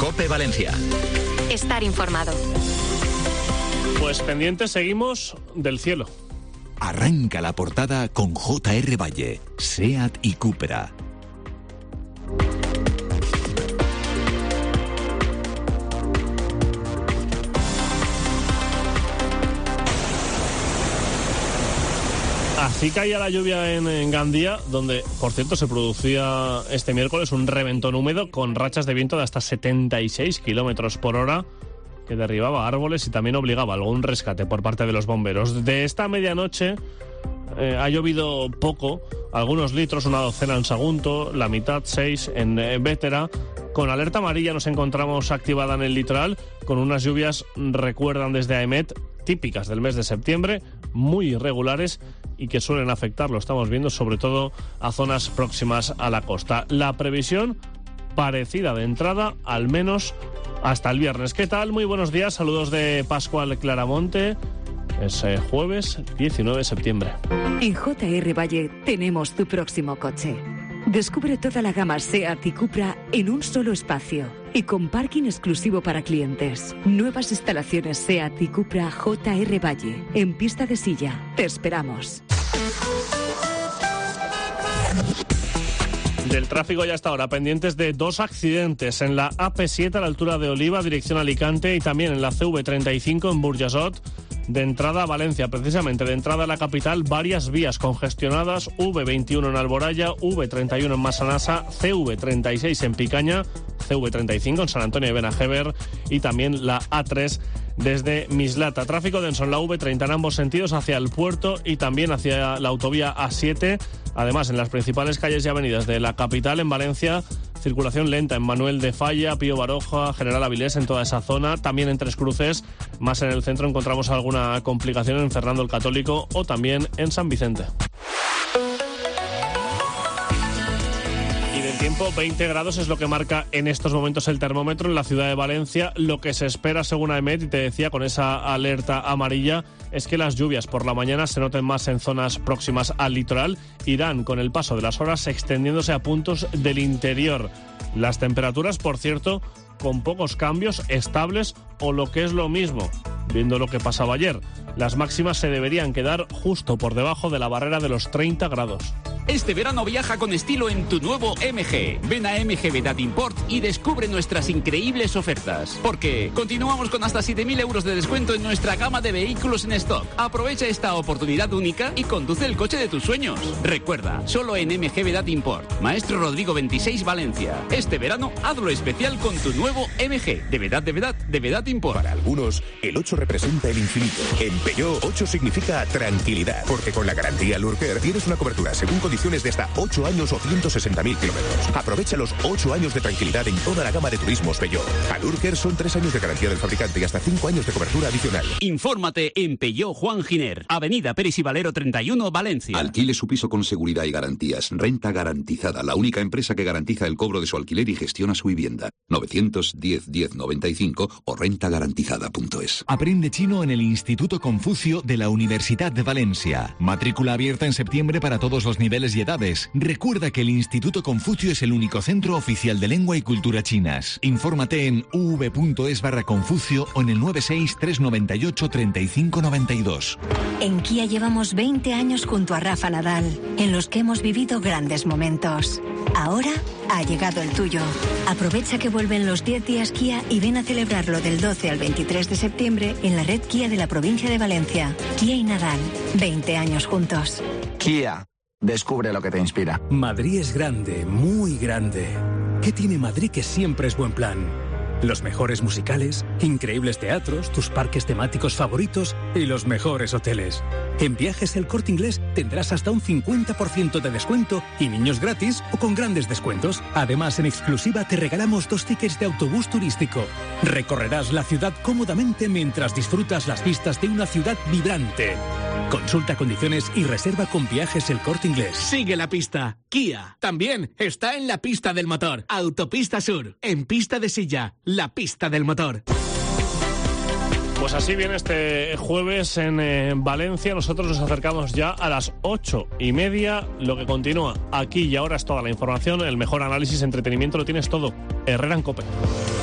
COPE Valencia. Estar informado. Pues pendientes seguimos del cielo. Arranca la portada con J.R. Valle, SEAT y Cupra. Así caía la lluvia en Gandía, donde, por cierto, se producía este miércoles un reventón húmedo con rachas de viento de hasta 76 kilómetros por hora, que derribaba árboles y también obligaba a algún rescate por parte de los bomberos. De esta medianoche ha llovido poco, algunos litros, una docena en Sagunto, la mitad, 6 en Bétera. Con alerta amarilla nos encontramos activada en el litoral, con unas lluvias, recuerdan desde AEMET, típicas del mes de septiembre, muy irregulares y que suelen afectar, lo estamos viendo, sobre todo a zonas próximas a la costa. La previsión parecida de entrada, al menos hasta el viernes. ¿Qué tal? Muy buenos días, saludos de Pascual Claramonte. Es jueves 19 de septiembre. En J.R. Valle tenemos tu próximo coche. Descubre toda la gama SEAT y Cupra en un solo espacio y con parking exclusivo para clientes. Nuevas instalaciones SEAT y Cupra J.R. Valle, en Pista de Silla. Te esperamos. Del tráfico ya hasta ahora, pendientes de dos accidentes en la AP7 a la altura de Oliva, dirección Alicante, y también en la CV35 en Burjasot, de entrada a Valencia, precisamente de entrada a la capital, varias vías congestionadas, V21 en Alboraya, V31 en Massanassa, CV36 en Picaña, CV35 en San Antonio de Benajever y también la A3 desde Mislata. Tráfico denso en la V30 en ambos sentidos hacia el puerto y también hacia la autovía A7. Además, en las principales calles y avenidas de la capital, en Valencia, circulación lenta en Manuel de Falla, Pío Baroja, General Avilés, en toda esa zona. También en Tres Cruces, más en el centro, encontramos alguna complicación en Fernando el Católico o también en San Vicente. Y del tiempo, 20 grados es lo que marca en estos momentos el termómetro en la ciudad de Valencia. Lo que se espera, según AEMET, y te decía con esa alerta amarilla, es que las lluvias por la mañana se noten más en zonas próximas al litoral, irán con el paso de las horas extendiéndose a puntos del interior. Las temperaturas, por cierto, con pocos cambios, estables o lo que es lo mismo, viendo lo que pasaba ayer. Las máximas se deberían quedar justo por debajo de la barrera de los 30 grados. Este verano viaja con estilo en tu nuevo MG. Ven a MG Vedat Import y descubre nuestras increíbles ofertas. Porque continuamos con hasta 7.000 euros de descuento en nuestra gama de vehículos en stock. Aprovecha esta oportunidad única y conduce el coche de tus sueños. Recuerda, solo en MG Vedat Import. Maestro Rodrigo 26, Valencia. Este verano hazlo especial con tu nuevo MG. De Vedat Import. Para algunos, el 8 representa el infinito. En Peugeot, 8 significa tranquilidad. Porque con la garantía Lurker tienes una cobertura según condiciones de hasta 8 años o 160.000 kilómetros. Aprovecha los 8 años de tranquilidad en toda la gama de turismos Peugeot. A Lurker son 3 años de garantía del fabricante y hasta 5 años de cobertura adicional. Infórmate en Peugeot Juan Giner, Avenida Pérez y Valero 31, Valencia. Alquile su piso con seguridad y garantías. Renta Garantizada, la única empresa que garantiza el cobro de su alquiler y gestiona su vivienda. 910-1095 o rentagarantizada.es. Aprende chino en el Instituto Confucio de la Universidad de Valencia. Matrícula abierta en septiembre para todos los niveles y edades. Recuerda que el Instituto Confucio es el único centro oficial de lengua y cultura chinas. Infórmate en uv.es/Confucio o en el 963983592. En Kia llevamos 20 años junto a Rafa Nadal, en los que hemos vivido grandes momentos. Ahora ha llegado el tuyo. Aprovecha que vuelven los 10 días Kia y ven a celebrarlo del 12 al 23 de septiembre en la red Kia de la provincia de Valencia. Kia y Nadal, 20 años juntos. Kia, descubre lo que te inspira. Madrid es grande, muy grande. ¿Qué tiene Madrid que siempre es buen plan? Los mejores musicales, increíbles teatros, tus parques temáticos favoritos y los mejores hoteles. En Viajes El Corte Inglés tendrás hasta un 50% de descuento y niños gratis o con grandes descuentos. Además, en exclusiva te regalamos 2 tickets de autobús turístico. Recorrerás la ciudad cómodamente mientras disfrutas las vistas de una ciudad vibrante. Consulta condiciones y reserva con Viajes El Corte Inglés. Sigue la pista. Kia también está en la pista del motor. Autopista Sur, en Pista de Silla, la pista del motor. Pues así viene este jueves en Valencia. Nosotros nos acercamos ya a las 8:30. Lo que continúa aquí y ahora es toda la información, el mejor análisis, entretenimiento, lo tienes todo. Herrera en COPE.